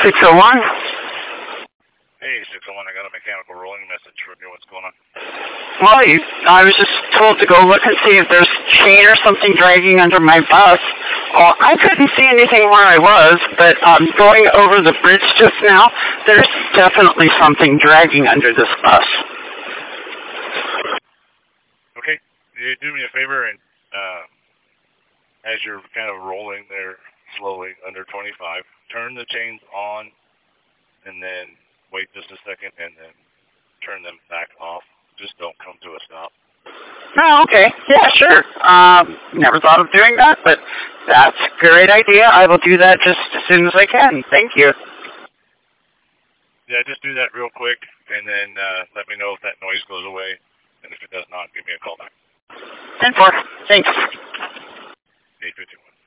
601. Hey, 601, I got a mechanical rolling message from you. What's going on? Well, I was just told to go look and see if there's chain or something dragging under my bus. Well, I couldn't see anything where I was, but going over the bridge just now, there's definitely something dragging under this bus. Okay, you do me a favor, and as you're kind of rolling there slowly under 25, turn the chains on, and then wait just a second, and then turn them back off. Just don't come to a stop. Oh, okay. Yeah, sure. Never thought of doing that, but that's a great idea. I will do that just as soon as I can. Thank you. Yeah, just do that real quick, and then let me know if that noise goes away. And if it does not, give me a call back. 10-4. Thanks. 851.